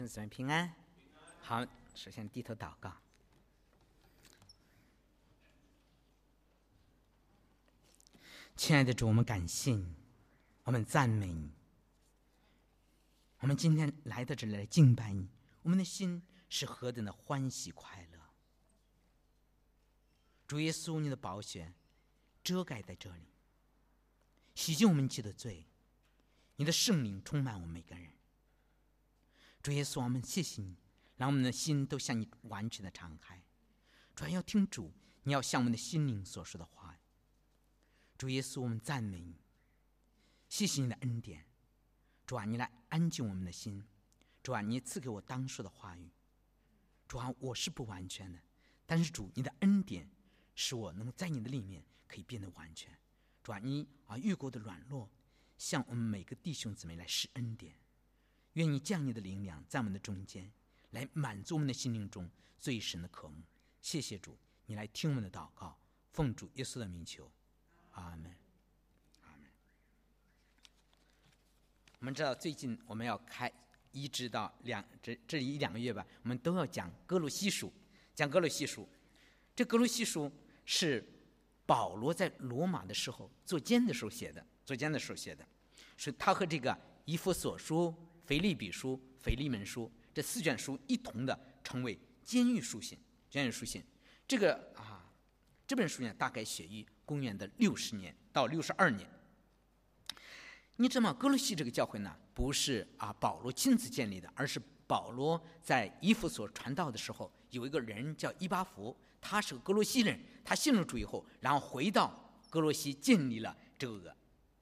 子们平安。好，首先低头祷告。亲爱的主，我们感谢你，我们赞美你。我们今天来到这里来敬拜你，我们的心是何等的欢喜快乐。主耶稣，你的宝血遮盖在这里，洗净我们一切的罪，你的圣灵充满我们每个人。主耶稣，我们谢谢你，让我们的心都向你完全的敞开。主要听主你要向我们的心灵所说的话。主耶稣，我们赞美你，谢谢你的恩典。主啊，你来安静我们的心。主啊，你赐给我当说的话语。主啊，我是不完全的，但是主，你的恩典使我能够在你的里面可以变得完全。主啊，你遇过的软弱，向我们每个弟兄姊妹来施恩典。愿你降你的灵粮在我们的中间，来满足我们的心灵中最深的渴慕。谢谢主，你来听我们的祷告，奉主耶稣的名求，阿门。阿门。我们知道最近我们要开一直到这一两个月吧，我们都要讲哥罗西书。讲哥罗西书，这哥罗西书是保罗在罗马的时候做监的时候写的，所以他和这个以弗所书、腓立比书、腓利门书这4卷书一同的称为监狱书信。这本书呢，大概写于公元的60年到62年。你知道吗？哥罗西这个教会呢，不是保罗亲自建立的，而是保罗在以弗所传道的时候，有一个人叫以巴弗，他是个哥罗西人，他信了主以后，然后回到哥罗西建立了这个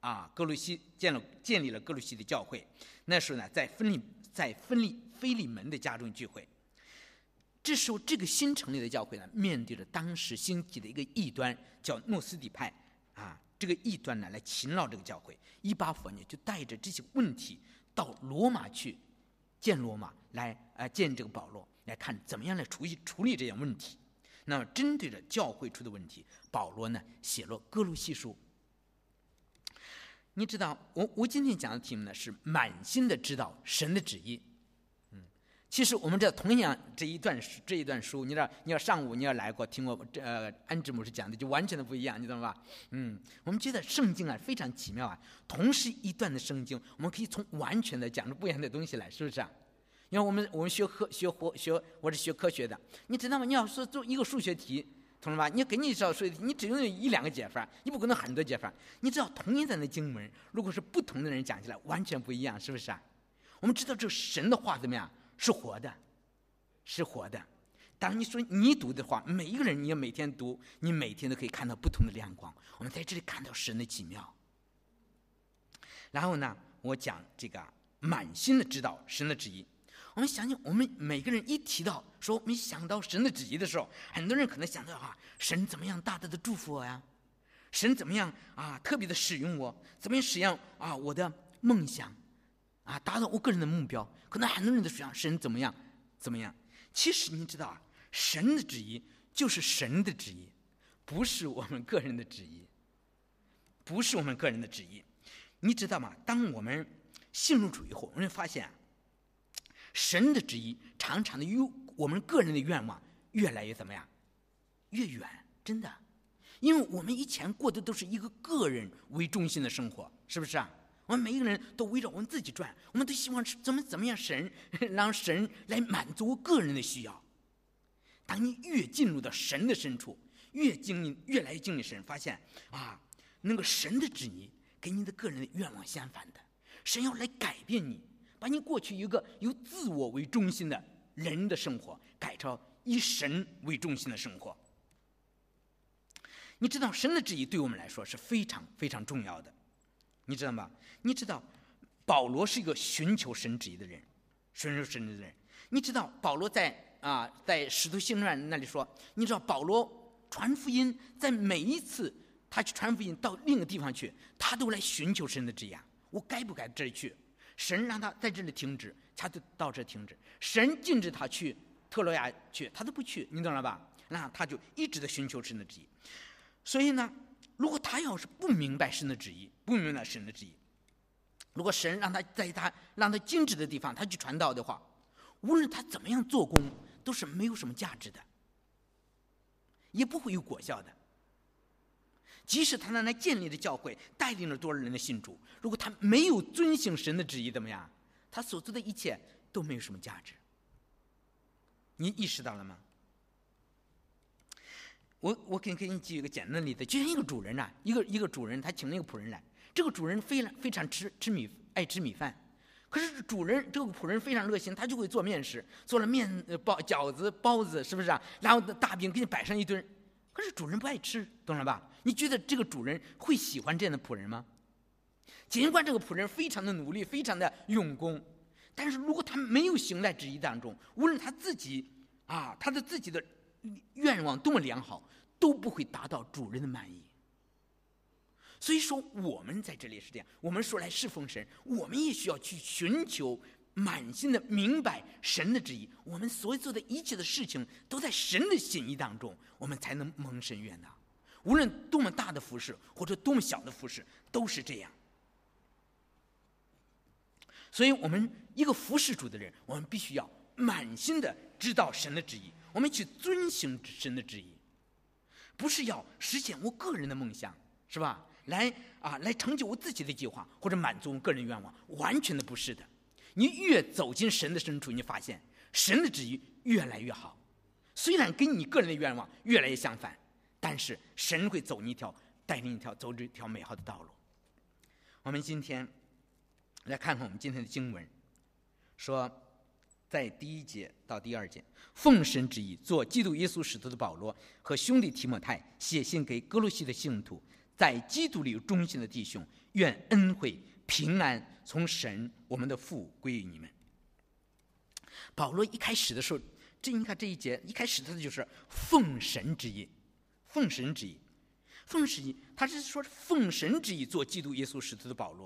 建立了哥罗西的教会。那时候呢，在腓利门的家中聚会。这时候，这个新成立的教会呢，面对着当时兴起的一个异端，叫诺斯底派这个异端呢，来侵扰这个教会。以巴弗呢，就带着这些问题到罗马去见罗马，来见这个保罗，来看怎么样来处理这样问题。那么，针对着教会出的问题，保罗呢写了哥罗西书。你知道，我今天讲的题目呢是满心的知道神的旨意。其实我们这同样这一段书，你知道，你要上午你要来过听过安之牧师讲的，就完全的不一样，你知道吧？我们觉得圣经非常奇妙同时一段的圣经，我们可以从完全的讲出不一样的东西来，是不是因为我们我是学科学的，你知道吗？你要说做一个数学题，懂了吧？你给你找数学题，你只用1-2个解法，你不可能很多解法。你知道同一段的经文，如果是不同的人讲起来，完全不一样，是不是我们知道这神的话怎么样？是活的。当你说你读的话，每一个人你要每天读，你每天都可以看到不同的亮光。我们在这里看到神的奇妙。然后呢，我讲这个满心的知道神的旨意。我们想想，我们每个人一提到说我们想到神的旨意的时候，很多人可能想到神怎么样大大的祝福我呀，神怎么样特别的使用我，怎么样使用我的梦想达到我个人的目标。可能很多人都想神怎么样。其实你知道神的旨意就是神的旨意，不是我们个人的旨意。你知道吗？当我们信入主以后，我们发现神的旨意常常的与我们个人的愿望越来越怎么样？越远，真的。因为我们以前过的都是一个个人为中心的生活，是不是我们每一个人都围绕我们自己转，我们都希望怎么样让神来满足我个人的需要。当你越进入到神的深处，越来越经历神，发现那个神的旨意跟你的个人的愿望相反的。神要来改变你，把你过去一个由自我为中心的人的生活改成以神为中心的生活。你知道神的旨意对我们来说是非常非常重要的，你知道吗？你知道保罗是一个寻求神旨意的人。你知道保罗在使徒行传那里说，你知道保罗传福音，在每一次他去传福音到另一个地方去，他都来寻求神的旨意我该不该这里去？神让他在这里停止，他就到这停止。神禁止他去特罗亚去，他都不去，你懂了吧？那他就一直在寻求神的旨意。所以呢，如果他要是不明白神的旨意，如果神让他禁止的地方他去传道的话， 无论他怎么样做工，都是没有什么价值的，也不会有果效的。即使他那建立的教会带领了多少人的信主，如果他没有遵行神的旨意，怎么样？他所做的一切都没有什么价值。你意识到了吗？我给你举一个简单的例子，就像一个主人啊，一个主人他请了一个仆人来，这个主人非常爱吃米饭，可是这个仆人非常热心，他就会做面食，做了饺子、包子，是不是啊？然后大饼给你摆上一堆，可是主人不爱吃，懂了吧？你觉得这个主人会喜欢这样的仆人吗？尽管这个仆人非常的努力，非常的用功，但是如果他没有行在旨意当中，无论他自己的愿望多么良好，都不会达到主人的满意。所以说我们在这里是这样，我们说来侍奉神，我们也需要去寻求满心的明白神的旨意，我们所做的一切的事情都在神的心意当中，我们才能蒙神悦纳。无论多么大的服事或者多么小的服事，都是这样。所以我们一个服事主的人，我们必须要满心的知道神的旨意，我们去遵行神的旨意，不是要实现我个人的梦想，是吧？来成就我自己的计划，或者满足我个人愿望，完全的不是的。你越走进神的深处，你发现神的旨意越来越好，虽然跟你个人的愿望越来越相反，但是神会带领你走这条美好的道路。我们今天来看看我们今天的经文，说在第1节到第2节，奉神旨意做基督耶稣使徒的保罗和兄弟提摩太写信给哥罗西的信徒，在基督里有忠心的弟兄，愿恩惠平安从神我们的父归于你们。保罗一开始的时候，你看这一节一开始他就是奉神旨意，奉神旨意，他是说奉神旨意做基督耶稣使徒的保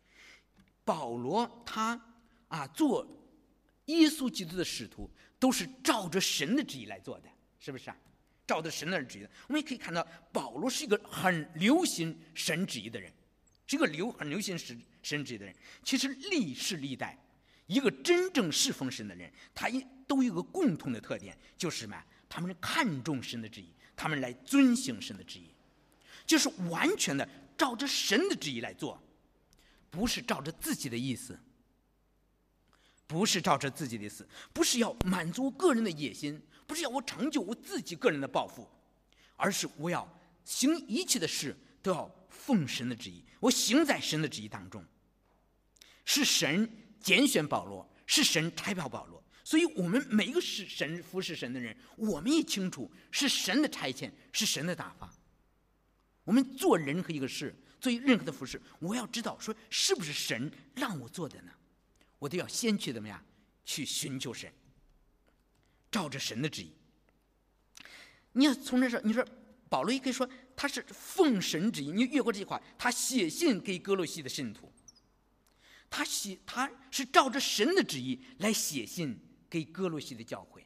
罗他做耶稣基督的使徒都是照着神的旨意来做的，是不是啊？照着神的旨意，我们也可以看到保罗是一个很留心神旨意的人，是一个很留心神旨意的人。其实历世历代一个真正侍奉神的人，他都有一个共同的特点，就是什么？他们看重神的旨意，他们来遵行神的旨意，就是完全的照着神的旨意来做，不是照着自己的意思，不是要满足个人的野心，不是要我成就我自己个人的抱负，而是我要行一切的事都要奉神的旨意，我行在神的旨意当中。是神拣选保罗，是神差派保罗，所以我们每一个服侍神的人，我们也清楚是神的差遣，是神的打发。我们做任何一个事，做任何的服侍，我要知道说是不是神让我做的呢？我都要先去怎么样？去寻求神，照着神的旨意。你要从这说，你说保罗也可以说他是奉神旨意，你越过这句话，他写信给哥罗西的信徒，他是照着神的旨意来写信给哥罗西的教会。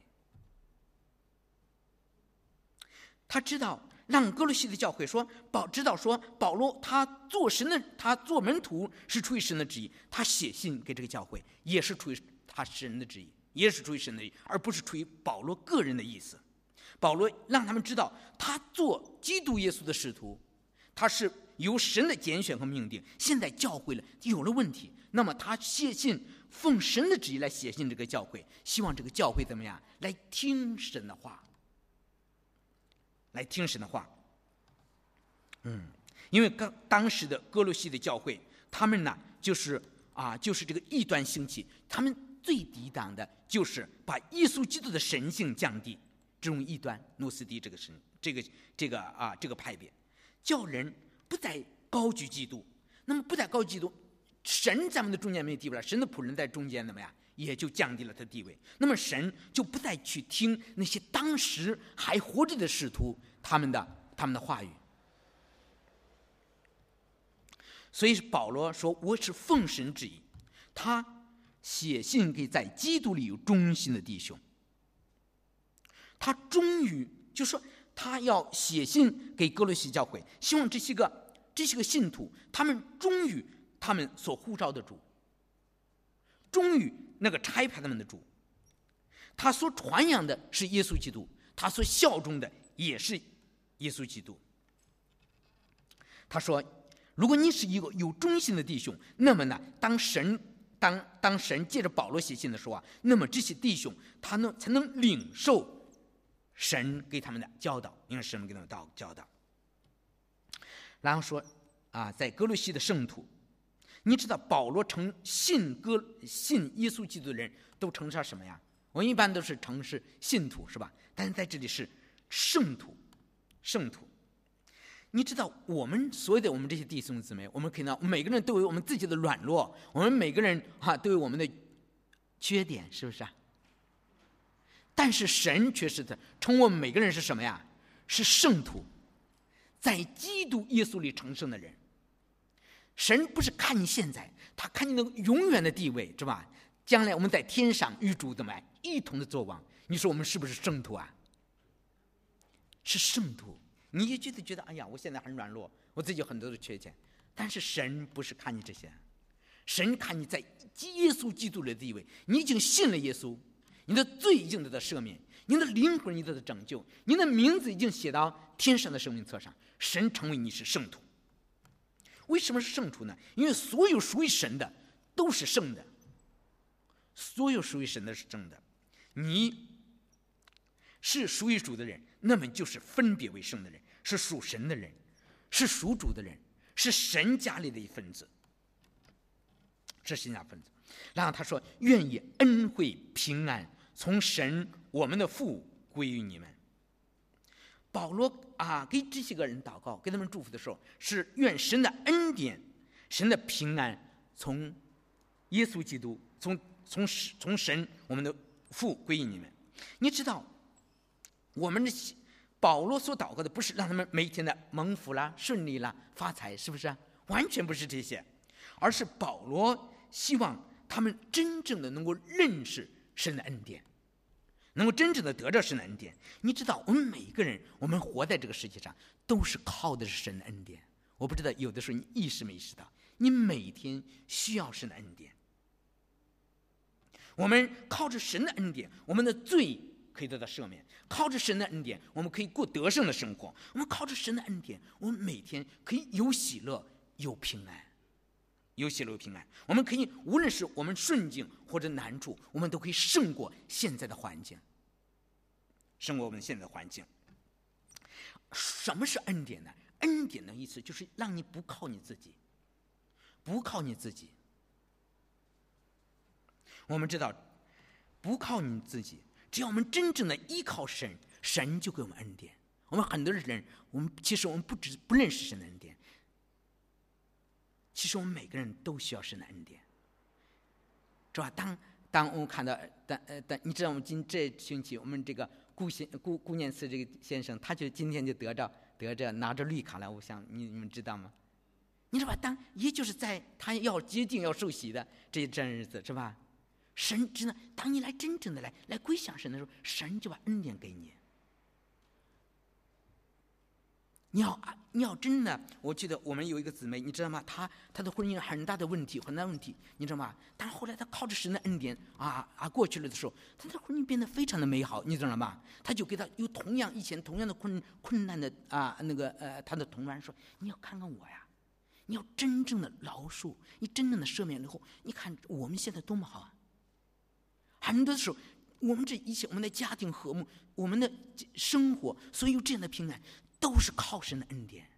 他知道让哥罗西的教会知道说保罗他做门徒是出于神的旨意，他写信给这个教会也是出于他神的旨意，也是出于神的旨意，而不是出于保罗个人的意思。保罗让他们知道他做基督耶稣的使徒，他是由神的拣选和命定，现在教会有了问题，那么他写信奉神的旨意来写信这个教会，希望这个教会怎么样来听神的话，因为当时的哥罗西的教会，他们呢就是这个异端兴起，他们最抵挡的就是把耶稣基督的神性降低，这种异端诺斯底这个派别，叫人不再高举基督。那么不再高举基督，神在我们的中间没有地位了，神的仆人在中间怎么样，也就降低了他的地位。那么神就不再去听那些当时还活着的使徒他们的话语。所以保罗说我是奉神旨意，他写信给在基督里有忠心的弟兄，他终于就说他要写信给哥罗西教会，希望这些个信徒他们忠于他们所呼召的主，忠于那个差派他们的主， 他所传扬的是耶稣基督，他所效忠的也是耶稣基督。他说，如果你是一个有忠心的弟兄，那么呢，当神借着保罗写信的时候啊，那么这些弟兄才能领受神给他们的教导，因为神给他们教导。然后说在哥罗西的圣徒，你知道保罗称信耶稣基督的人都称上什么呀？我们一般都是称是信徒，是吧？但是在这里是圣徒。你知道我们所有的我们这些弟兄姊妹，我们可以呢，每个人都有我们自己的软弱，我们每个人都有我们的缺点，是不是啊？但是神却是称我们每个人是什么呀？是圣徒，在基督耶稣里成圣的人。神不是看你现在，他看你那个永远的地位，是吧？将来我们在天上与主怎么一同的作王。你说我们是不是圣徒啊？是圣徒。你也觉得哎呀，我现在很软弱，我自己有很多的缺陷，但是神不是看你这些，神看你在耶稣基督里的地位，你已经信了耶稣，你的罪已经得到赦免，你的灵魂已经得到拯救，你的名字已经写到天上的生命册上，神成为你是圣徒。为什么是圣徒呢？因为所有属于神的都是圣的，所有属于神的是圣的。你是属于主的人，那么就是分别为圣的人，是属神的人，是属主的人，是神家里的一份子，是神家分子。然后他说，愿意恩惠平安从神我们的父归于你们。保罗给这些个人祷告，给他们祝福的时候，是愿神的恩典、神的平安从耶稣基督、从神我们的父归于你们。你知道，我们的保罗所祷告的不是让他们每天的蒙福啦、顺利啦、发财，是不是啊？完全不是这些，而是保罗希望他们真正的能够认识神的恩典，能够真正的得着神的恩典。你知道，我们每一个人，我们活在这个世界上，都是靠的是神的恩典。我不知道有的时候你意识没意识到，你每天需要神的恩典。我们靠着神的恩典，我们的罪可以得到赦免；靠着神的恩典，我们可以过得胜的生活；我们靠着神的恩典，我们每天可以有喜乐、有平安。有喜乐有平安，我们可以无论是我们顺境或者难处，我们都可以胜过现在的环境，胜过我们现在的环境。什么是恩典呢？恩典的意思就是让你不靠你自己，不靠你自己。我们知道，不靠你自己，只要我们真正的依靠神，神就给我们恩典。我们很多人，其实我们不认识神的恩典。其实我们每个人都需要神的恩典，是吧？当我们看到，你知道，我们这星期我们这个顾念慈这个先生，他就今天就得着拿着绿卡来，我想你们知道吗？你知道吧？也就是在他要接近要受洗的这些真日子，是吧？神真的，当你来真正的来归向神的时候，神就把恩典给你。你要真的，我记得我们有一个姊妹，你知道吗？她的婚姻有很大的问题，你知道吗？但后来她靠着神的恩典过去了的时候，她的婚姻变得非常的美好，你知道吗？她就给她有以前同样的困难的她的同伴说：“你要看看我呀，你要真正的饶恕，你真正的赦免了以后，你看我们现在多么好啊！很多的时候，我们这一切，我们的家庭和睦，我们的生活，所有这样的平安。”都是靠神的恩典。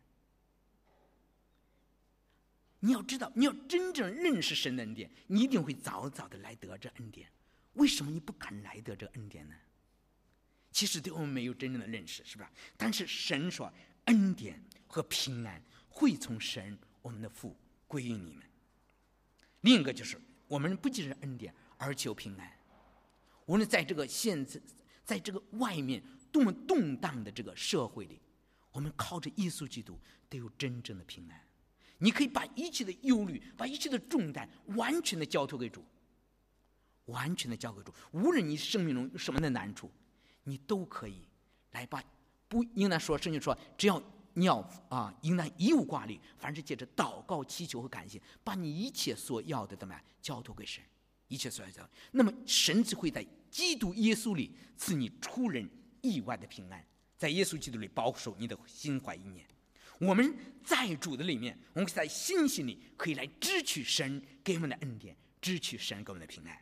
你要知道，你要真正认识神的恩典，你一定会早早的来得这恩典。为什么你不肯来得这恩典呢？其实对我们没有真正的认识，是吧？但是神说，恩典和平安会从神我们的父归于你们。另一个就是，我们不仅是恩典，而且有平安。无论在这个在这个外面多么动荡的这个社会里，我们靠着耶稣基督得有真正的平安。你可以把一切的忧虑，把一切的重担完全的交托给主，完全的交给主。无论你生命中有什么的难处，你都可以来不应当说，圣经说，只要你要应当一无挂虑，凡是借着祷告、祈求和感谢，把你一切所要的怎么样交托给神。 一切所要教，那么神只会在基督耶稣里赐你出人意外的平安，在耶稣基督里保守你的心怀意念。我们在主的里面，我们在信心里可以来支取神给我们的恩典，支取神给我们的平安。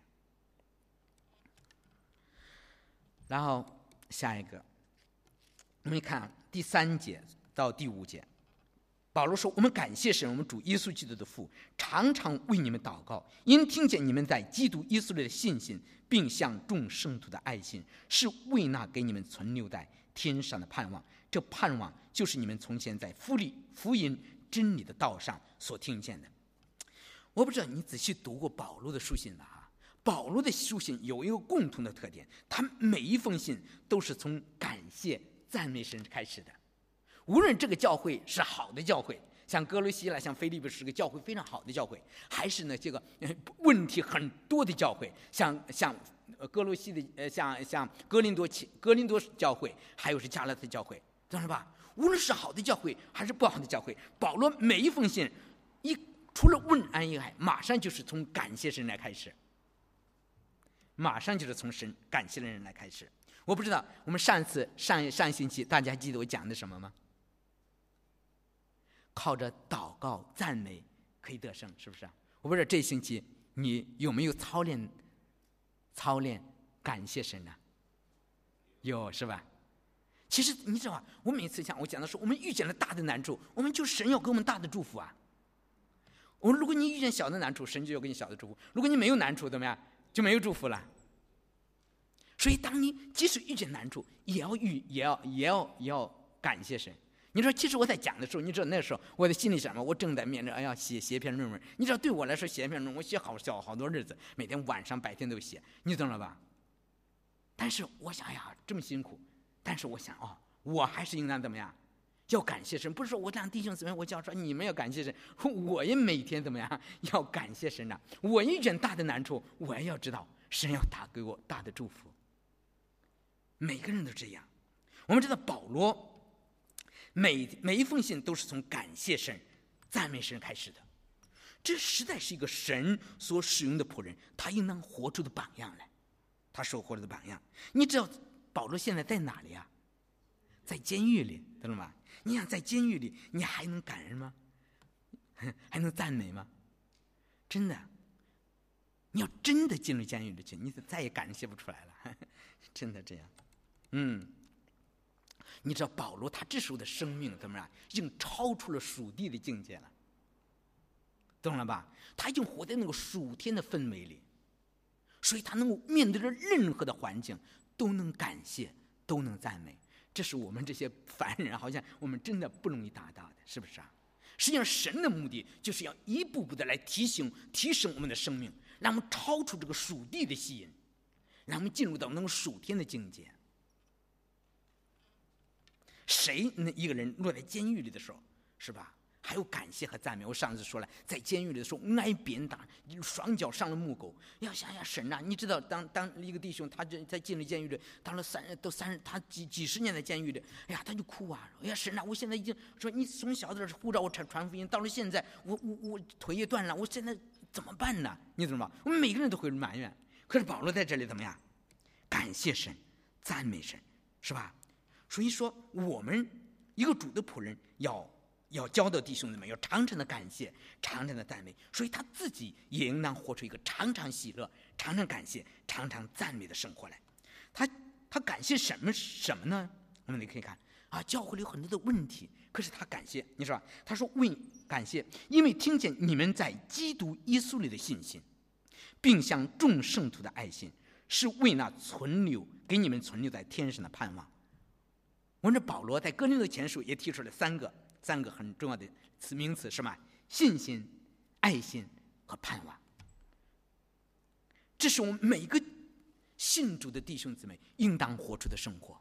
然后下一个，我们看第3节到第5节，保罗说：“我们感谢神，我们主耶稣基督的父，常常为你们祷告，因听见你们在基督耶稣里的信心，并向众圣徒的爱心，是为那给你们存留在天上的盼望。这盼望就是你们从前在福音真理的道上所听见的。”我不知道你仔细读过保罗的书信吧？保罗的书信有一个共同的特点，他每一封信都是从感谢赞美神开始的。无论这个教会是好的教会，像哥罗西啦，像腓立比是个教会非常好的教会，还是呢这个问题很多的教会，像哥罗西的像哥林多教会，还有是加拉太教会，懂了吧？无论是好的教会还是不好的教会，保罗每一封信除了问安以外，马上就是从感谢神来开始，马上就是从神感谢的人来开始。我不知道我们上星期大家记得我讲的什么吗？靠着祷告赞美可以得胜，是不是？我不知道这星期你有没有操练感谢神呢？有，是吧？其实你知道吧，我每次我讲的时候，我们遇见了大的难处，我们就神要给我们大的祝福啊。如果你遇见小的难处，神就要给你小的祝福；如果你没有难处，怎么样？就没有祝福了。所以当你即使遇见难处，也要感谢神。你说，其实我在讲的时候，你知道那时候我的心里想什么？我正在面着写篇论文。你知道，对我来说写一篇论文，我写好多日子，每天晚上白天都写，你懂了吧？但是我想这么辛苦，但是我想我还是应当怎么样？要感谢神。不是说我让弟兄姊妹，我叫说你们要感谢神，我也每天怎么样要感谢神啊！我遇见大的难处，我也要知道神要给我大的祝福。每个人都这样。我们知道保罗每一封信都是从感谢神、赞美神开始的，这实在是一个神所使用的仆人，他应当活出的榜样来，他所活出的榜样。你知道保罗现在在哪里啊？在监狱里，懂了吗？你想在监狱里，你还能感恩吗？还能赞美吗？真的，你要真的进入监狱里去，你再也感谢不出来了，真的这样。你知道保罗他这时候的生命怎么样？已经超出了属地的境界了，懂了吧？他已经活在那个属天的氛围里，所以他能够面对着任何的环境都能感谢，都能赞美。这是我们这些凡人好像我们真的不容易达到的，是不是啊？实际上神的目的就是要一步步的来提升我们的生命，让我们超出这个属地的吸引，让我们进入到那个属天的境界。谁一个人落在监狱里的时候，是吧？还有感谢和赞美。我上次说了，在监狱里的时候挨鞭打，双脚上了木狗。要想想神啊，你知道当一个弟兄他在进了监狱里，当了他几十年的监狱里，他就哭啊，神啊，我现在已经说你从小的呼召我传福音，到了现在我腿也断了，我现在怎么办呢？你懂吗？我们每个人都会埋怨，可是保罗在这里怎么样？感谢神，赞美神，是吧？所以说我们一个主的仆人要教导弟兄姊妹，要常常的感谢，常常的赞美，所以他自己也应当活出一个常常喜乐、常常感谢、常常赞美的生活来。他感谢什么呢？我们可以看教会里有很多的问题，可是他感谢，你说他说感谢，因为听见你们在基督耶稣里的信心，并向众圣徒的爱心，是为那给你们存留在天上的盼望。我们这保罗在哥林多前书也提出了三个很重要的名词，是吗？信心、爱心和盼望。这是我们每个信主的弟兄姊妹应当活出的生活。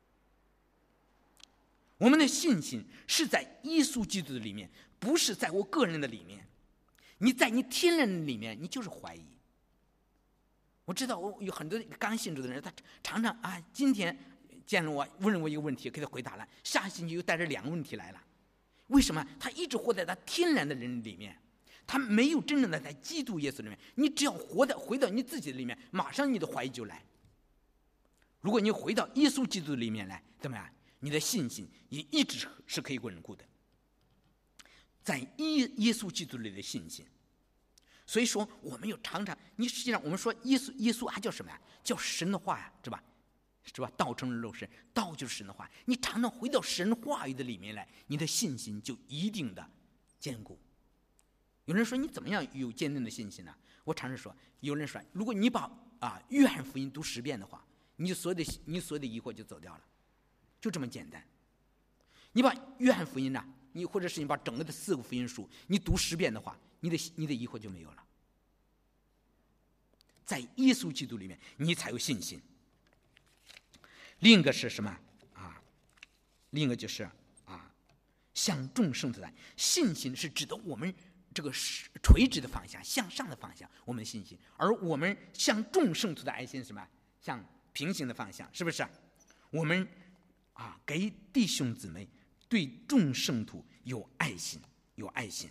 我们的信心是在耶稣基督的里面，不是在我个人的里面。你在你天然的里面，你就是怀疑。我知道我有很多刚信主的人，他常常今天见了我，问了我一个问题，给他回答了，下星期又带着2个问题来了。为什么？他一直活在他天然的人里面， 他没有真正的在基督耶稣里面。你只要回到你自己的里面，马上你的怀疑就来。如果你回到耶稣基督里面来，怎么样？你的信心也一直是可以稳固的，在耶稣基督里的信心。所以说，我们有常常，你实际上我们说耶稣还叫什么呀？叫神的话呀，是吧？道成了肉身，道就是神的话。你常常回到神话语的里面来，你的信心就一定的坚固。有人说你怎么样有坚定的信心呢？我常常说，有人说，如果你把约翰福音读10遍的话，你所有的疑惑就走掉了，就这么简单。你把约翰福音呢，或者是你把整个的4个福音书你读10遍的话，你的疑惑就没有了。在耶稣基督里面，你才有信心。另一个是什么另一个就是向众圣徒的爱。信心是指的我们这个垂直的方向，向上的方向，我们的信心。而我们向众圣徒的爱心是什么？向平行的方向，是不是？我们给弟兄姊妹，对众圣徒有爱心，有爱心。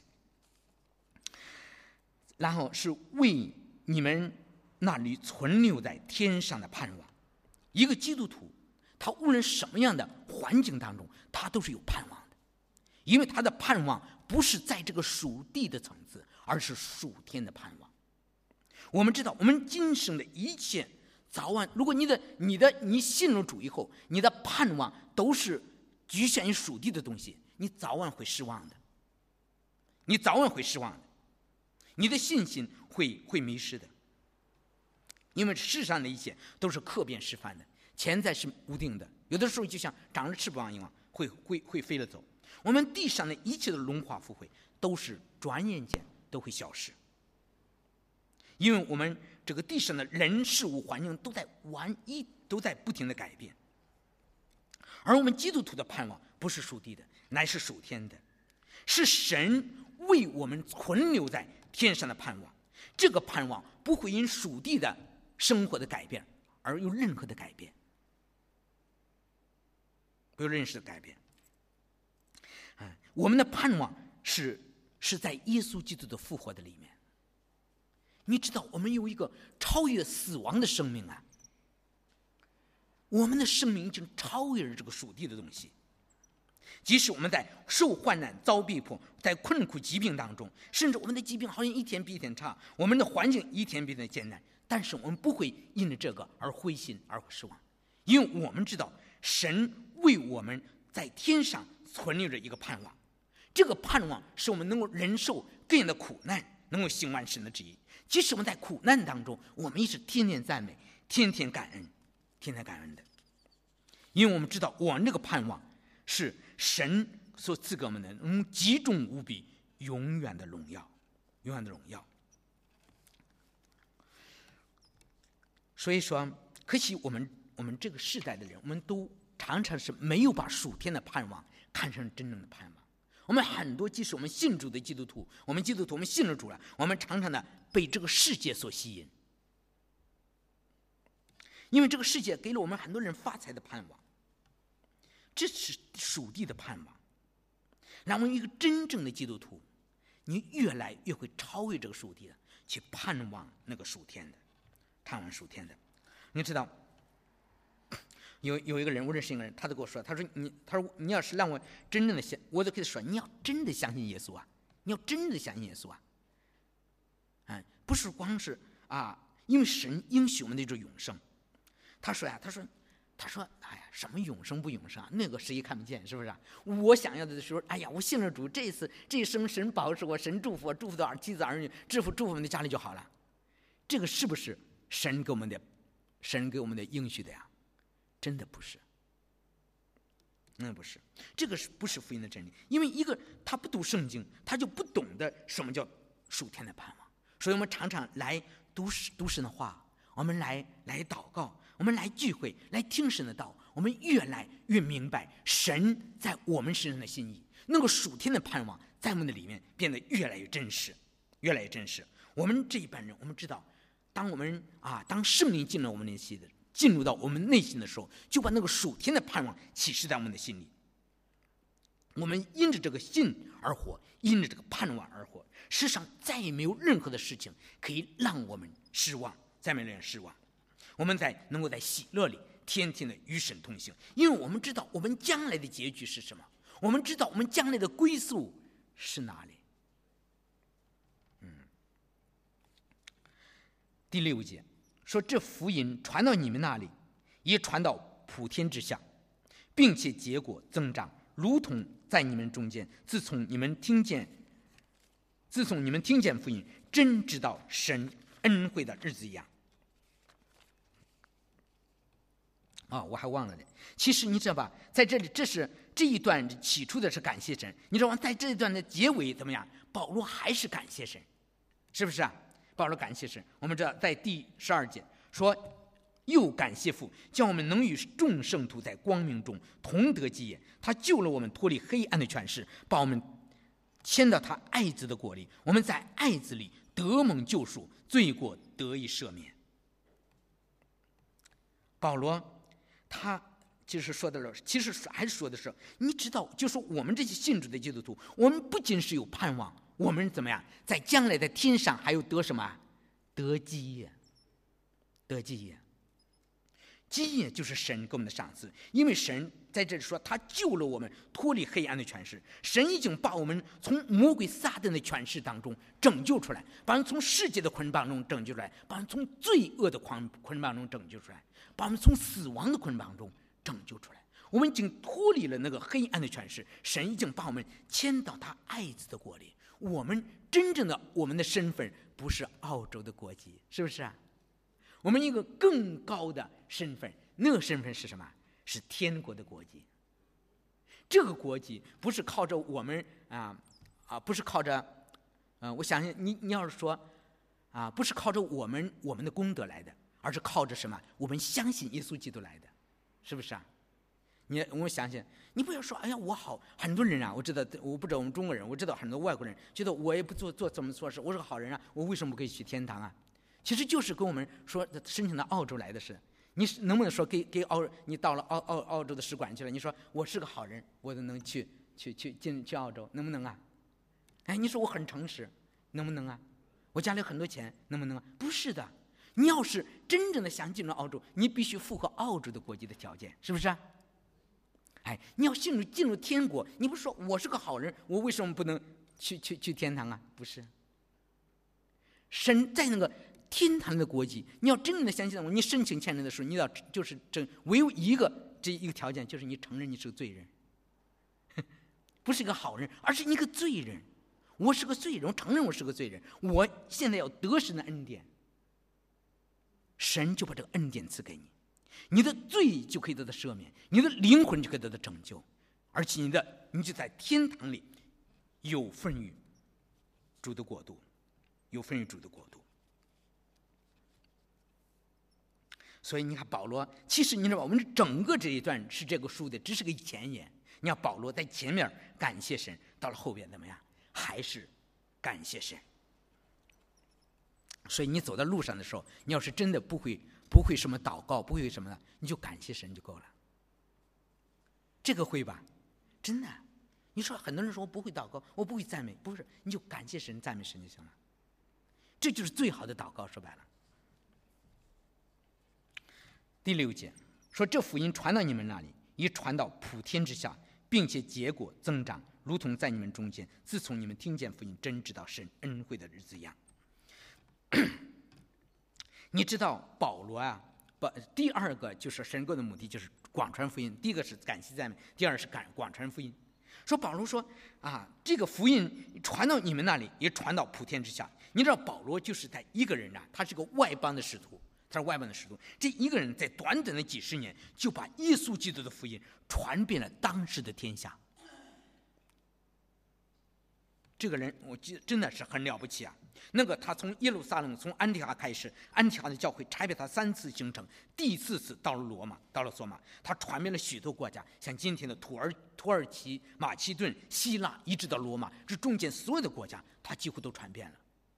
然后是为你们那里存留在天上的盼望。一个基督徒，他无论什么样的环境当中，他都是有盼望的，因为他的盼望不是在这个属地的层次，而是属天的盼望。我们知道，我们今生的一切早晚，如果你信入主以后，你的盼望都是局限于属地的东西，你早晚会失望的，你的信心会迷失的。因为世上的一切都是客变时凡的，潜在是无定的，有的时候就像长着翅膀一样，会飞了走。我们地上的一切的荣华富贵都是转眼间都会消失，因为我们这个地上的人事物环境都在不停的改变。而我们基督徒的盼望不是属地的，乃是属天的，是神为我们存留在天上的盼望。这个盼望不会因属地的生活的改变而有任何的改变，不有认识的改变。我们的盼望是在耶稣基督的复活的里面。你知道，我们有一个超越死亡的生命啊！我们的生命已经超越了这个属地的东西。即使我们在受患难、遭逼迫，在困苦疾病当中，甚至我们的疾病好像一天比一天差，我们的环境一天比一天艰难，但是我们不会因着这个而灰心而失望，因为我们知道神为我们在天上存留着一个盼望。这个盼望使我们能够忍受各样的苦难，能够行完神的旨意。即使我们在苦难当中，我们也是天天赞美，天天感恩的，因为我们知道我们这个盼望是神所赐给我们的极重无比永远的荣耀。所以说，可惜我们这个世代的人，我们都常常是没有把属天的盼望看成真正的盼望。我们很多，即使我们信主的基督徒，我们信了主了，我们常常的被这个世界所吸引，因为这个世界给了我们很多人发财的盼望，这是属地的盼望。然后一个真正的基督徒，你越来越会超越这个属地的，去盼望那个属天的，你知道，有一个人，我认识一个人，他就跟我说，他说你要是让我真正的相，我就跟他说，你要真的相信耶稣啊，不是光是因为神应许我们的这永生。他说，哎呀，什么永生不永生啊？那个谁也看不见，是不是？我想要的时候，哎呀，我信了主，这一生神保持我，神祝福我，祝福到妻子儿女，祝福我们的家里就好了。这个是不是神给我们的应许的呀？真的不是，不是，这个不是福音的真理。因为一个他不读圣经，他就不懂得什么叫属天的盼望。所以我们常常来读神的话，我们来祷告，我们来聚会，来听神的道，我们越来越明白神在我们身上的心意。那个属天的盼望在我们的里面变得越来越真实。我们这一般人，我们知道，当圣灵进入到我们内心的时候，就把那个属天的盼望启示在我们的心里。 我们因着这个信而活，因着这个盼望而活。世上再也没有任何的事情可以让我们失望，再没有让人失望。我们能够在喜乐里天天的与神同行，因为我们知道我们将来的结局是什么，我们知道我们将来的归宿是哪里。第6节说，这福音传到你们那里，也传到普天之下，并且结果增长，如同在你们中间，自从你们听见福音，真知道神恩惠的日子一样。我还忘了呢。其实你知道吧，在这里，这一段起初的是感谢神，你知道吗？在这一段的结尾怎么样？保罗还是感谢神，是不是啊？保罗感谢神。我们知道在第12节说，又感谢父，叫我们能与众圣徒在光明中同得基业。他救了我们脱离黑暗的权势，把我们迁到他爱子的国里。我们在爱子里得蒙救赎，罪过得以赦免。保罗他就是说的了，其实还是说的是，你知道，就是我们这些信主的基督徒，我们不仅是有盼望，我们怎么样，在将来的天上还有得什么？得基业，得基业。基业就是神给我们的赏赐，因为神在这里说，他救了我们脱离黑暗的权势，神已经把我们从魔鬼撒旦的权势当中拯救出来，把我们从世界的捆绑中拯救出来，把我们从罪恶的捆绑中拯救出来，把我们从死亡的捆绑中拯救出来。我们已经脱离了那个黑暗的权势，神已经把我们迁到他爱子的国里。我们真正的我们的身份不是澳洲的国籍，是不是啊？我们一个更高的身份，那个身份是什么？是天国的国籍。这个国籍不是靠着我们不是靠着我相信你要是说不是靠着我们的功德来的，而是靠着什么？我们相信耶稣基督来的，是不是啊？我相信你不要说，哎呀我好，很多人我知道，我不知道我们中国人，我知道很多外国人觉得我也不做怎么做事，我是个好人我为什么不可以去天堂啊？其实就是跟我们说申请到澳洲来的是，你能不能说给你到了澳洲的使馆去了，你说我是个好人，我都能去澳洲，能不能啊？你说我很诚实，能不能啊？我家里有很多钱，能不能啊？不是的，你要是真正的想进入澳洲，你必须符合澳洲的国籍的条件，是不是啊？你要进入天国，你不是说我是个好人，我为什么不能去天堂啊？不是，神在那个天堂的国籍，你要真正的相信我，你申请签证的时候，你要就是唯有一个条件，就是你承认你是个罪人，不是个好人，而是一个罪人。我是个罪人，我承认我是个罪人，我现在要得神的恩典，神就把这个恩典赐给你，你的罪就可以得到赦免，你的灵魂就可以得到拯救，而且你就在天堂里有份于主的国度，有份于主的国度。所以你看保罗，其实你知道吧，我们整个这一段是这个书的只是个前言。你看保罗在前面感谢神，到了后边怎么样？还是感谢神。所以你走在路上的时候，你要是真的不会什么祷告，不会什么的，你就感谢神就够了。这个会吧？真的。你说很多人说我不会祷告，我不会赞美，不是，你就感谢神，赞美神就行了。这就是最好的祷告，说白了。第6节说，这福音传到你们那里，也传到普天之下，并且结果增长，如同在你们中间，自从你们听见福音，真知道神恩惠的日子一样。你知道保罗第二个就是神国的目的就是广传福音，第一个是感谢赞美，第二是广传福音。说保罗说这个福音传到你们那里，也传到普天之下。你知道保罗就是在一个人他是个外邦的使徒，这一个人在短短的几十年就把耶稣基督的福音传遍了当时的天下。这个人我记得真的是很了不起那个他从耶路撒冷从安提阿开始，安提阿的教会差别他3次行程，第4次到了罗马，到了索马，他传遍了许多国家，像今天的土耳其、马其顿、希腊，一直到罗马，这中间所有的国家他几乎都传遍了。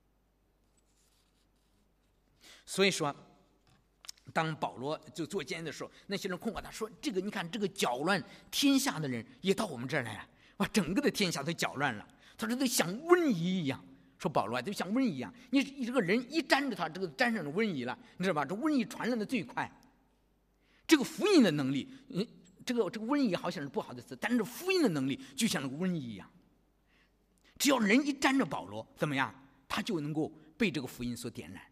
所以说当保罗就做监的时候，那些人控告他说，这个你看这个搅乱天下的人也到我们这儿来了， 把整个的天下都搅乱了。他说都像瘟疫一样，说保罗都像瘟疫一样，你这个人一沾着他，这个沾上了瘟疫了，你知道吧？这瘟疫传染的最快。这个福音的能力，这个瘟疫好像是不好的词，但是福音的能力就像那个瘟疫一样。只要人一沾着保罗，怎么样？他就能够被这个福音所点燃。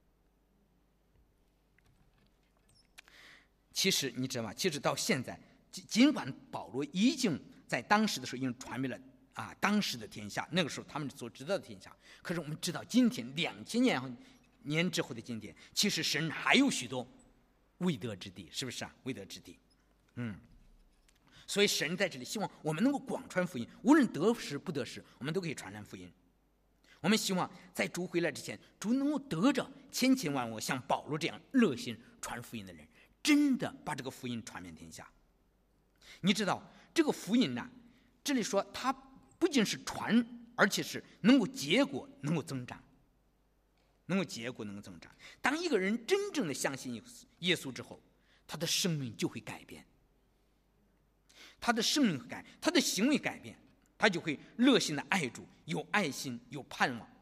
其实你知道吗？其实到现在，尽管保罗已经在当时的时候已经传遍了当时的天下，那个时候他们所知道的天下，可是我们知道今天2000年之后的今天，其实神还有许多未得之地，是不是啊？未得之地，所以神在这里希望我们能够广传福音，无论得时不得时，我们都可以传福音。我们希望在主回来之前，主能够得着千千万万像保罗这样热心传福音的人，真的把这个福音传遍天下。你知道这个福音呢，这里说它不仅是传，而且是能够结果，能够增长，能够结果，能够增长。当一个人真正的相信耶稣之后，他的生命就会改变，他的生命会改，他的行为改变，他就会热心的爱主，有爱心，有盼望。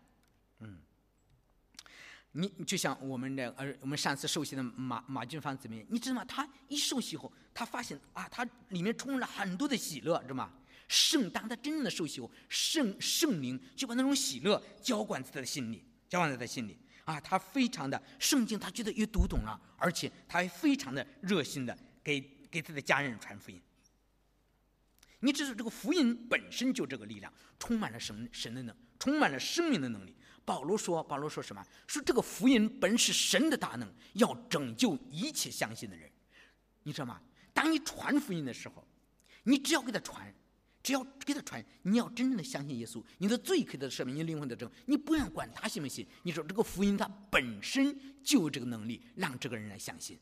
你就像我们上次受洗的马俊芳姊妹，你知道吗？他一受洗后，他发现他里面充满了很多的喜乐，知道吗？当他真正的受洗后，圣灵就把那种喜乐浇灌在他的心里，他非常的圣经，他觉得也读懂了，而且他还非常的热心的给他的家人传福音。你知道这个福音本身就这个力量，充满了神的能，充满了生命的能力。保罗说什么？说这个福音本是神的大能，要拯救一切相信的人。你知道吗？当你传福音的时候，你只要给他传，你要真正的相信耶稣，你的罪可以得赦免，你灵魂得拯救，你不要管他信不信。你说这个福音它本身就有这个能力，让这个人来相信。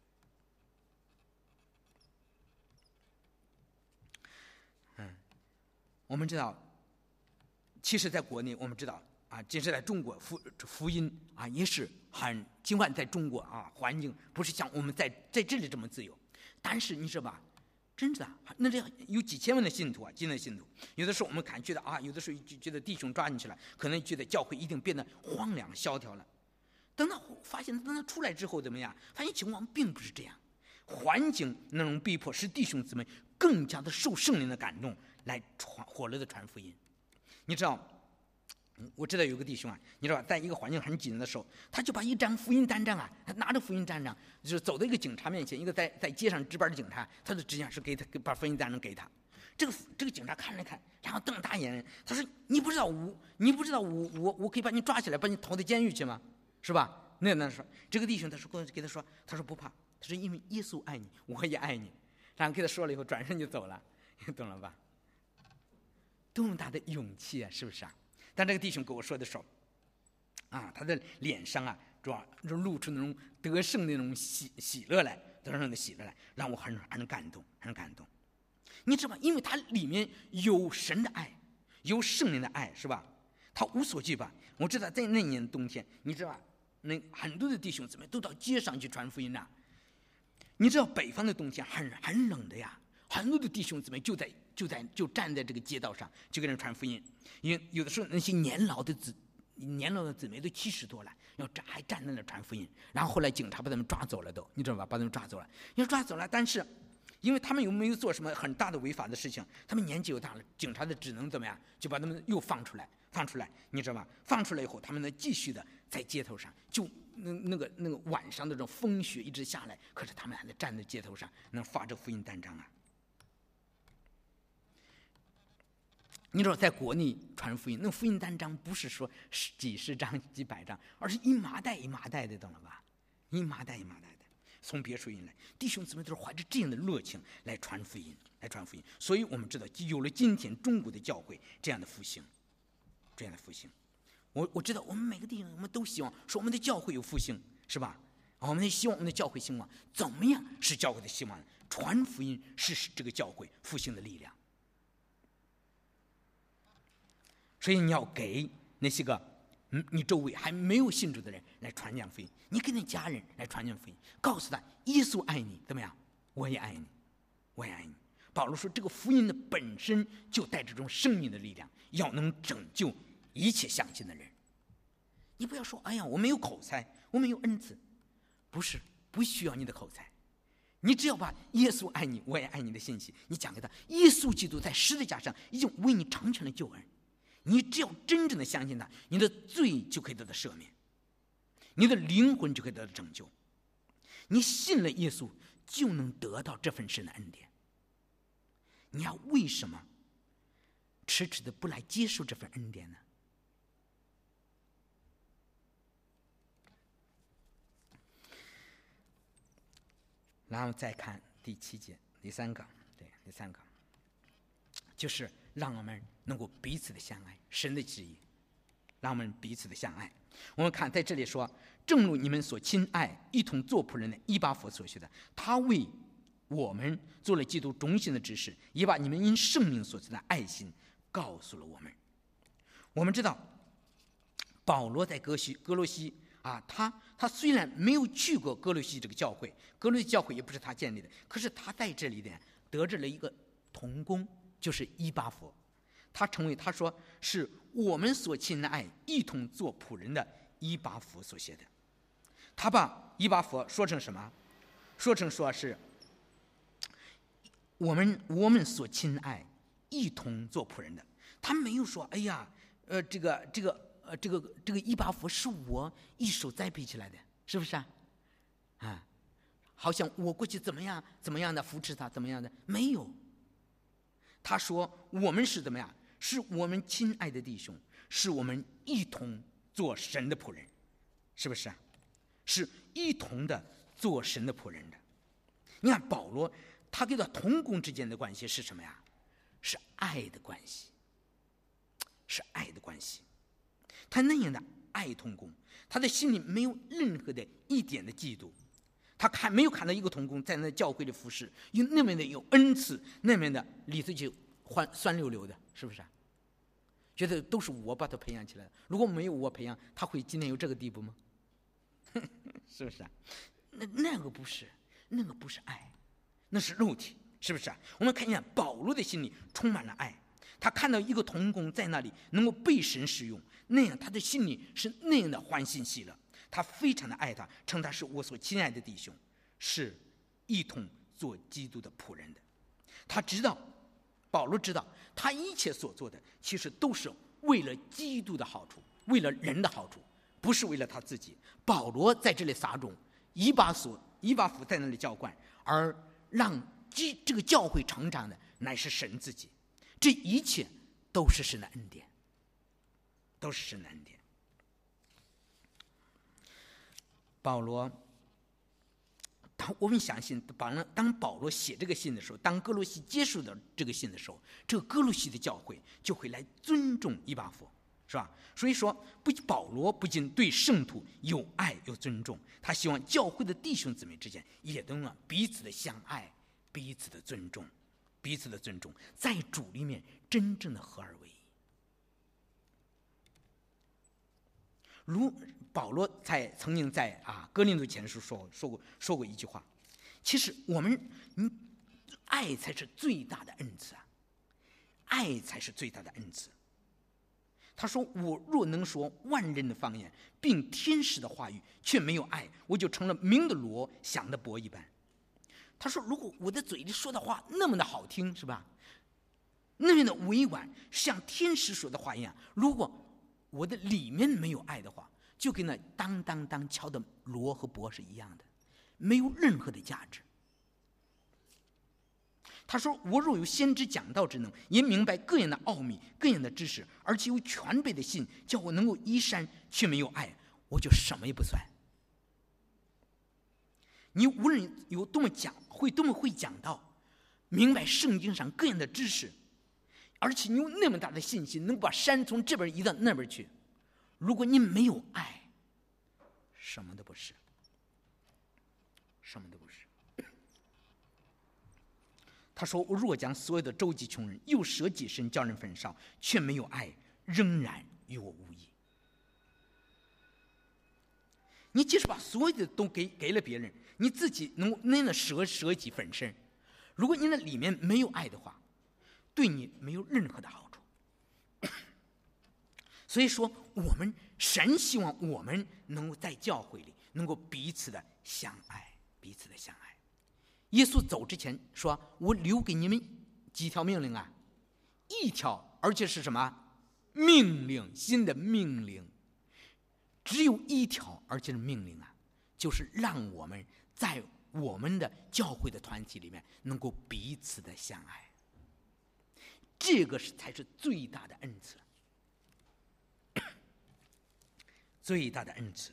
我们知道，其实在国内我们知道即使在中国福音也是尽管在中国环境不是像我们在这里这么自由，但是你知道吧，真的那这有几千万的信徒今天的信徒，有的时候我们觉得有的时候就觉得弟兄抓进去了，可能觉得教会一定变得荒凉萧条了。等他出来之后怎么样？发现情况并不是这样，环境那种逼迫使弟兄姊妹更加的受圣灵的感动，来火热的传福音。你知道，我知道有个弟兄你知道，在一个环境很紧的时候，他就把一张福音单张他拿着福音单张，就是走到一个警察面前，一个在街上值班的警察，他的指甲是把福音单张给他。这个警察看了看，然后瞪大眼，他说：“你不知道我可以把你抓起来，把你投到监狱去吗？是吧？”那说这个弟兄，他说不怕，他说因为耶稣爱你，我也爱你。然后给他说了以后，转身就走了，懂了吧？多么大的勇气是不是但这个弟兄跟我说的时候他的脸上主要露出那种得胜的那种喜乐来，让我很感动，很感动。你知道吗？因为他里面有神的爱，有圣灵的爱，是吧？他无所惧吧。我知道在那年冬天，你知道吧？那很多的弟兄姊妹都到街上去传福音你知道北方的冬天很冷的呀，很多的弟兄姊妹就站在这个街道上，就给人传福音。因为有的时候那些年老的姊妹都70多了，还站在那传福音。然后后来警察把他们抓走了，你知道吧？把他们抓走了。但是因为他们又没有做什么很大的违法的事情，他们年纪又大了，警察的只能怎么样？就把他们又放出来，你知道吧？放出来以后，他们呢继续的在街头上，就那个晚上的这种风雪一直下来，可是他们还在站在街头上，能发这福音单张你知道，在国内传福音，那福音单张不是说几十张、几百张，而是一麻袋一麻袋的，懂了吧？一麻袋一麻袋的，从别处引来，弟兄姊妹都是怀着这样的热情来传福音。所以我们知道，有了今天中国的教会这样的复兴。我知道，我们每个弟兄，我们都希望说我们的教会有复兴，是吧？我们希望我们的教会兴旺，怎么样是教会的希望？传福音是这个教会复兴的力量。所以你要给那些个你周围还没有信主的人来传讲福音，你给你家人来传讲福音，告诉他耶稣爱你，怎么样？我也爱你， 保罗说，这个福音的本身就带着这种生命的力量，要能拯救一切相信的人。你不要说，哎呀，我没有口才，我没有恩赐，不需要你的口才，你只要把耶稣爱你，我也爱你的信息，你讲给他，耶稣基督在十字架上已经为你成全了救恩，你只要真正的相信他，你的罪就可以得到赦免，你的灵魂就可以得到拯救。你信了耶稣，就能得到这份神的恩典。你要为什么迟迟的不来接受这份恩典呢？然后再看第7节，第三个，就是让我们能够彼此的相爱，神的旨意，让我们彼此的相爱。我们看在这里说，正如你们所亲爱一同做仆人的以巴弗所学的，他为我们做了基督忠心的指示，也把你们因圣灵所赐的爱心告诉了我们。我们知道保罗在哥罗西他虽然没有去过哥罗西这个教会，哥罗西教会也不是他建立的，可是他在这里呢得着了一个同工，就是以巴弗。他说是我们所亲爱一同做仆人的以巴弗所写的。他把以巴弗说成什么？说是我们所亲爱一同做仆人的。他没有说，哎呀，这个以巴弗是我一手栽培起来的，是不是啊？好像我过去怎么样的扶持他，怎么样的，没有。他说我们是怎么样？是我们亲爱的弟兄，是我们一同做神的仆人，是不是啊？是一同的做神的仆人的。你看保罗，他跟他同工之间的关系是什么呀？是爱的关系，是爱的关系。他那样的爱同工，他的心里没有任何的一点的嫉妒，他没有看到一个同工在那教会的服侍，有那么的有恩赐，那么的里头就酸溜溜的，是不是啊？觉得都是我把他培养起来的，如果没有我培养，他会今天有这个地步吗？是不是啊？那个不是爱，那是肉体，是不是啊？我们看一下保罗的心里充满了爱，他看到一个同工在那里能够被神使用，那样他的心里是那样的欢欣喜乐，他非常的爱他，称他是我所亲爱的弟兄，是一同做基督的仆人的。保罗知道他一切所做的其实都是为了基督的好处，为了人的好处，不是为了他自己。保罗在这里撒种，以巴弗在那里浇灌，而让这个教会成长的乃是神自己。这一切都是神的恩典，都是神的恩典。保罗，我们相信，当保罗写这个信的时候，当哥罗西接受到这个信的时候，这个哥罗西的教会就会来尊重以巴弗，是吧？所以说，保罗不仅对圣徒有爱有尊重，他希望教会的弟兄姊妹之间也都能彼此的相爱，彼此的尊重，在主里面真正的合而为一。如保罗曾经在哥林多前书说过一句话，其实爱才是最大的恩赐啊，爱才是最大的恩赐。他说，我若能说万人的方言并天使的话语，却没有爱，我就成了鸣的锣响的钹一般。他说，如果我的嘴里说的话那么的好听，是吧，那么的委婉，像天使说的话一样，如果我的里面没有爱的话，就跟那当当当敲的锣和钹是一样的，没有任何的价值。他说，我若有先知讲道之能，也明白各样的奥秘，各样的知识，而且有全备的信，叫我能够移山，却没有爱，我就什么也不算。你无论有多么会讲道，明白圣经上各样的知识，而且你有那么大的信心，能把山从这边移到那边去，如果你没有爱，什么都不是，什么都不是。他说，我若将所有的周济穷人，又舍己身叫人焚烧，却没有爱，仍然与我无益。你即使把所有的都给了别人，你自己能舍己焚身， 如果你的里面没有爱的话，对你没有任何的好处。所以说，神希望我们能够在教会里能够彼此的相爱，彼此的相爱。耶稣走之前说：“我留给你们几条命令啊？一条，而且是什么？命令，新的命令。只有一条，而且是命令啊，就是让我们在我们的教会的团体里面能够彼此的相爱。这个才是最大的恩赐。”最大的恩赐。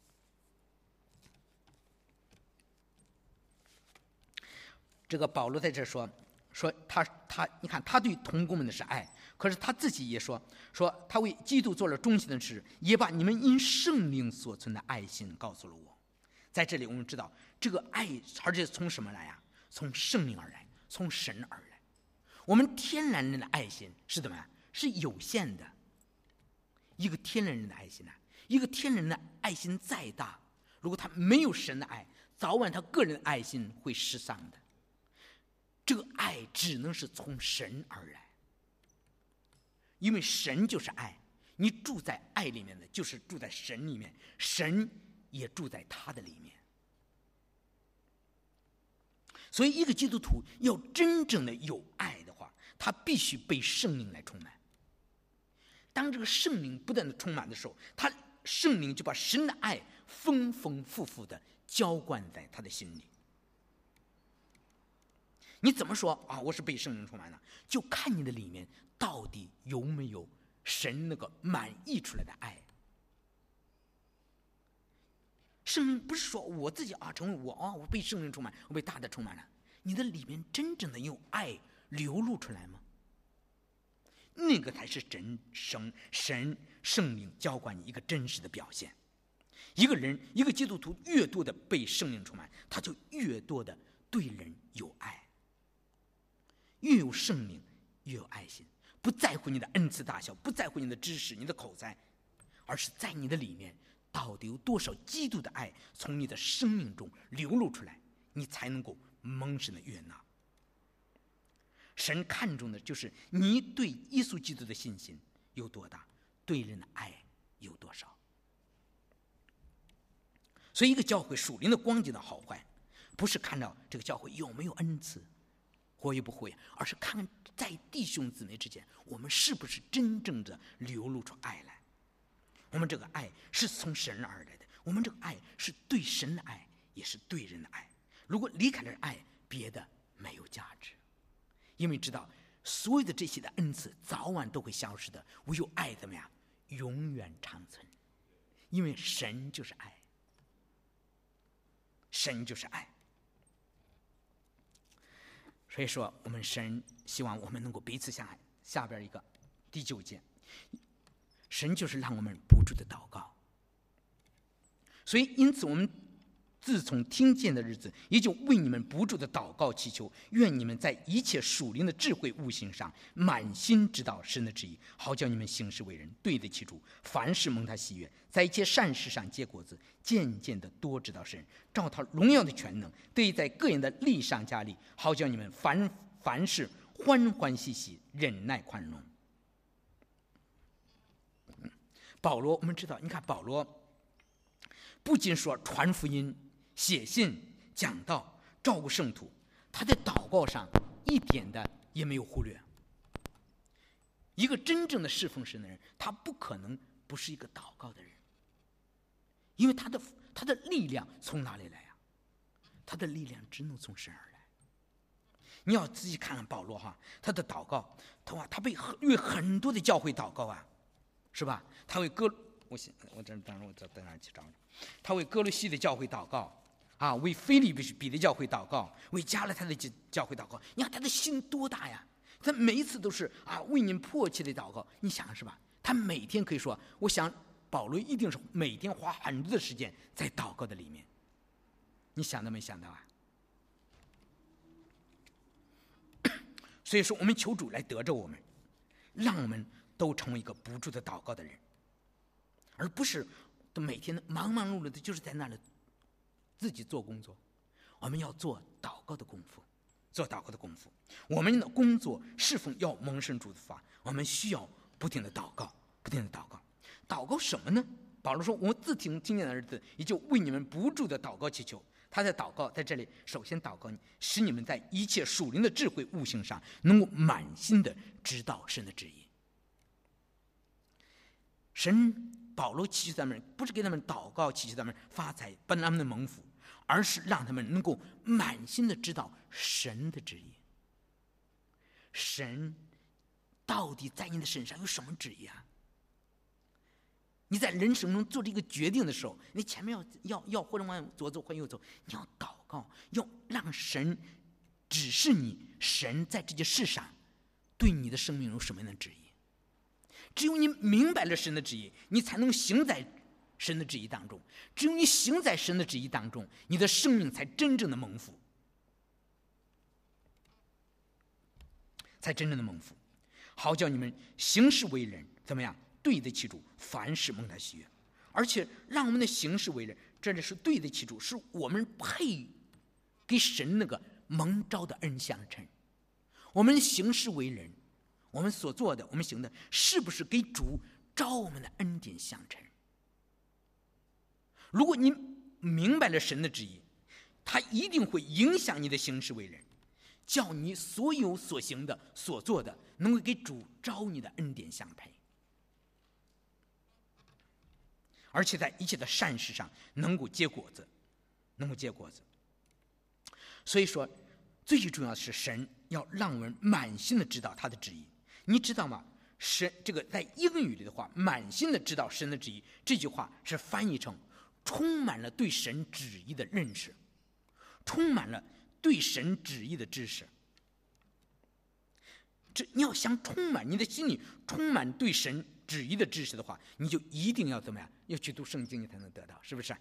这个保罗在这说他，你看他对同工们的是爱，可是他自己也说他为基督做了忠心的事，也把你们因圣灵所存的爱心告诉了我。在这里我们知道这个爱，而且从什么来啊？从圣灵而来，从神而来。我们天然人的爱心是怎么样？是有限的。一个天然人的爱心啊，一个天然的爱心再大，如果他没有神的爱，早晚他个人的爱心会失丧的。这个爱只能是从神而来，因为神就是爱，你住在爱里面的就是住在神里面，神也住在他的里面。所以一个基督徒要真正的有爱的话，他必须被圣灵来充满。当这个圣灵不断的充满的时候，圣灵就把神的爱丰丰富富的浇灌在他的心里。你怎么说啊？我是被圣灵充满的，就看你的里面到底有没有神那个满溢出来的爱。圣灵不是说我自己成为我被圣灵充满，我被大的充满了。你的里面真正的有爱流露出来吗？那个才是神圣灵浇灌你一个真实的表现。一个基督徒越多的被圣灵充满，他就越多的对人有爱。越有圣灵越有爱心，不在乎你的恩赐大小，不在乎你的知识你的口才，而是在你的里面到底有多少基督的爱从你的生命中流露出来，你才能够蒙神的悦纳。神看重的就是你对耶稣基督的信心有多大，对人的爱有多少。所以一个教会属灵的光景的好坏，不是看到这个教会有没有恩赐活跃不活跃，而是看看在弟兄姊妹之间我们是不是真正的流露出爱来。我们这个爱是从神而来的，我们这个爱是对神的爱，也是对人的爱。如果离开了爱，别的没有价值。因为知道所有的这些的恩赐早晚都会消失的，唯有爱怎么样？永远长存。因为神就是爱，神就是爱。所以说我们神希望我们能够彼此相爱。下边一个第9节，神就是让我们不住的祷告。所以因此我们自从听见的日子，也就为你们不住的祷告祈求，愿你们在一切属灵的智慧悟性上满心知道神的旨意，好叫你们行事为人对得起主，凡事蒙他喜悦，在一切善事上结果子，渐渐的多知道神，照他荣耀的全能，得以在各人的力上加力，好叫你们凡事欢欢喜喜，忍耐宽容。保罗，我们知道，你看保罗不仅说传福音、写信、讲道、照顾圣徒，他在祷告上一点的也没有忽略。一个真正的侍奉神的人，他不可能不是一个祷告的人，因为他的力量从哪里来啊？他的力量只能从神而来。你要仔细看看保罗他的祷告，他为很多的教会祷告啊，是吧？他为我等哪儿去找？他为哥罗西的教会祷告啊，为腓立比的教会祷告，为加拉太的教会祷告。你看他的心多大呀！他每一次都是为您迫切的祷告。你想是吧？他每天可以说，我想保罗一定是每天花很多的时间在祷告的里面。你想到没想到啊？所以说，我们求主来得着我们，让我们都成为一个不住的祷告的人，而不是都每天忙忙碌碌的，就是在那里自己做工作。我们要做祷告的功夫， 做祷告的功夫。我们的工作侍奉要蒙神祝福，我们需要不停的祷告，不停的祷告。祷告什么呢？保罗说：“我自听见的儿子，也就为你们不住的祷告祈求。”他在祷告，在这里首先祷告你，使你们在一切属灵的智慧悟性上，能够满心的知道神的旨意。保罗祈求他们，不是给他们祷告祈求他们发财，帮他们的蒙福，而是让他们能够满心的知道神的旨意。神到底在你的身上有什么旨意啊？你在人生中做这个决定的时候，你前面要或者往左走或右走，你要祷告，要让神指示你，神在这件事上对你的生命有什么样的旨意。只有你明白了神的旨意，你才能行在神的旨意当中。只有你行在神的旨意当中，你的生命才真正的蒙福，才真正的蒙福。好叫你们行事为人怎么样？对得起主，凡事蒙他喜悦。而且让我们的行事为人，这里是对得起主，是我们配给神那个蒙召的恩相称。我们行事为人，我们所做的，我们行的，是不是给主召我们的恩典相称？如果你明白了神的旨意，他一定会影响你的行事为人，叫你所有所行的、所做的，能够给主召你的恩典相配，而且在一切的善事上能够结果子，能够结果子。所以说，最重要的是神要让我们满心的知道他的旨意。你知道吗？神这个在英语里的话，满心的知道神的旨意，这句话是翻译成充满了对神旨意的认识，充满了对神旨意的知识。你要想充满你的心里充满对神旨意的知识的话，你就一定要怎么样？要去读圣经，你才能得到，是不是？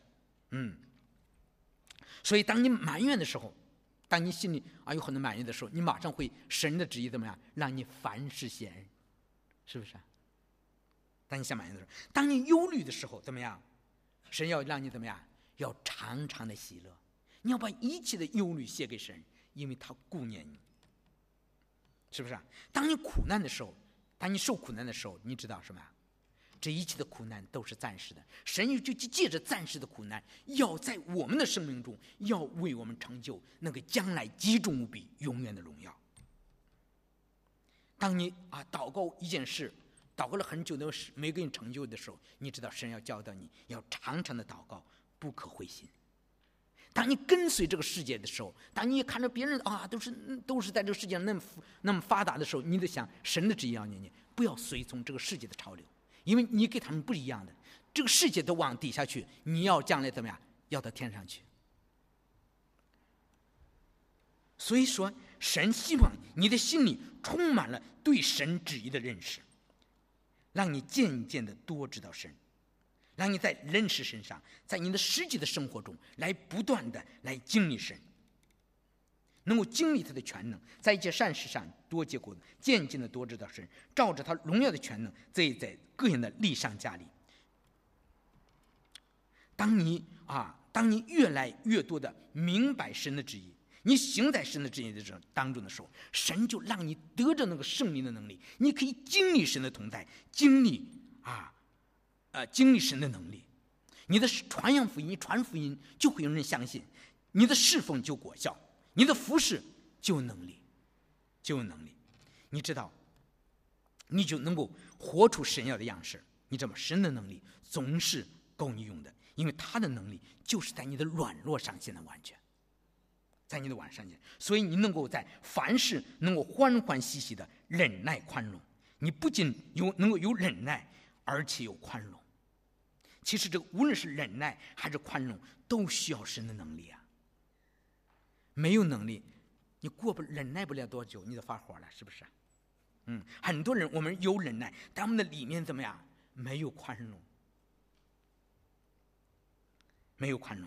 所以当你埋怨的时候，当你心里有很多埋怨的时候，你马上会神的旨意怎么样？让你凡事谢恩，是不是？当你想埋怨的时候，当你忧虑的时候，怎么样？神要让你怎么样？要常常的喜乐。你要把一切的忧虑卸给神，因为他顾念你，是不是？当你苦难的时候，当你受苦难的时候，你知道什么呀？这一切的苦难都是暂时的，神就借着暂时的苦难，要在我们的生命中，要为我们成就那个将来极重无比、永远的荣耀。当你祷告一件事，祷告了很久的没给你成就的时候，你知道神要教导你要常常的祷告，不可灰心。当你跟随这个世界的时候，当你看着别人都是在这个世界上那么发达的时候，你得想神的旨意要你不要随从这个世界的潮流，因为你跟他们不一样的，这个世界都往底下去，你要将来怎么样？要到天上去。所以说，神希望你的心里充满了对神旨意的认识，让你渐渐的多知道神，让你在认识神上，在你的实际的生活中来不断的来经历神，能够经历他的全能，在一切善事上多结果子，渐渐的多知道神，照着他荣耀的全能，这也在各样的力上加力。当你越来越多的明白神的旨意，你行在神的旨意的当中的时候，神就让你得着那个圣灵的能力，你可以经历神的同在，经历神的能力。你的传扬福音、传福音就会有人相信，你的侍奉就果效，你的服侍就有能力，就有能力。你知道，你就能够活出神要的样式。你知道吗？神的能力总是够你用的，因为他的能力就是在你的软弱上现在完全。在你的晚上，所以你能够在凡事能够欢欢喜喜的忍耐宽容。你不仅能够有忍耐，而且有宽容。其实这个无论是忍耐还是宽容，都需要神的能力啊。没有能力，你忍耐不了多久，你就发火了，是不是？很多人我们有忍耐，但我们的里面怎么样？没有宽容，没有宽容。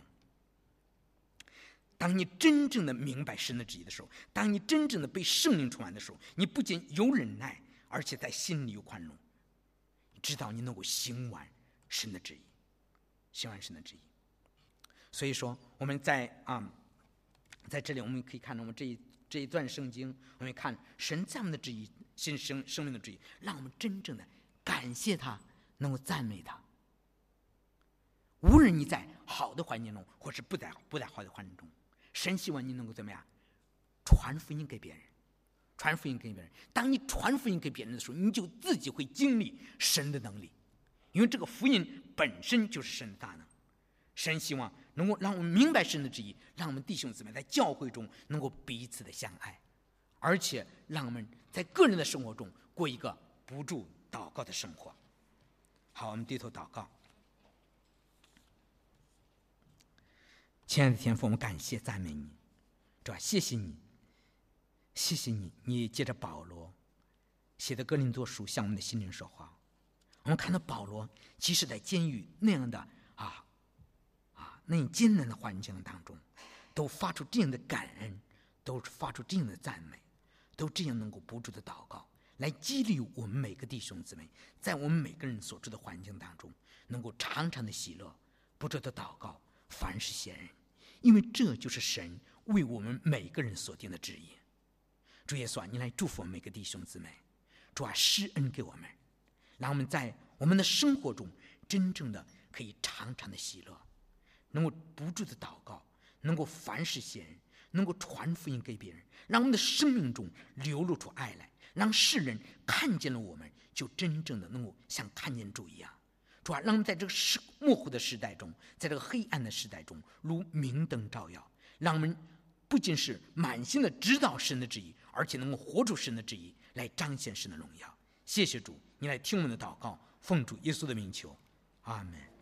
当你真正的明白神的旨意的时候，当你真正的被圣灵充满的时候，你不仅有忍耐，而且在心里有宽容，知道你能够行完神的旨意，行完神的旨意。所以说我们在在这里我们可以看到，我们这一段圣经，我们看神在我们的旨意，新生命的旨意，让我们真正的感谢他，能够赞美他。无论你在好的环境中，或是不在好的环境中，神希望你能够怎么样传福音给别人，传福音给别人。当你传福音给别人的时候，你就自己会经历神的能力，因为这个福音本身就是神的大能。神希望能够让我们明白神的旨意，让我们弟兄姊妹在教会中能够彼此的相爱，而且让我们在个人的生活中过一个不住祷告的生活。好，我们低头祷告。亲爱的天父，我们感谢赞美你，主啊，谢谢你，谢谢你，你借着保罗写的哥林多书向我们的心灵说话。我们看到保罗即使在监狱那样的那样艰难的环境当中，都发出这样的感恩，都发出这样的赞美，都这样能够不住的祷告，来激励我们每个弟兄姊妹，在我们每个人所处的环境当中，能够常常的喜乐，不住的祷告，凡事谢恩，因为这就是神为我们每个人所定的旨意。主耶稣啊，你来祝福我们每个弟兄姊妹，主啊，施恩给我们，让我们在我们的生活中真正的可以常常的喜乐，能够不住的祷告，能够凡事谢恩，能够传福音给别人，让我们的生命中流露出爱来，让世人看见了我们，就真正的能够像看见主一样。主啊，让我们在这个模糊的时代中，在这个黑暗的时代中，如明灯照耀，让我们不仅是满心的知道神的旨意，而且能够活出神的旨意，来彰显神的荣耀。谢谢主，你来听我们的祷告，奉主耶稣的名求，阿们。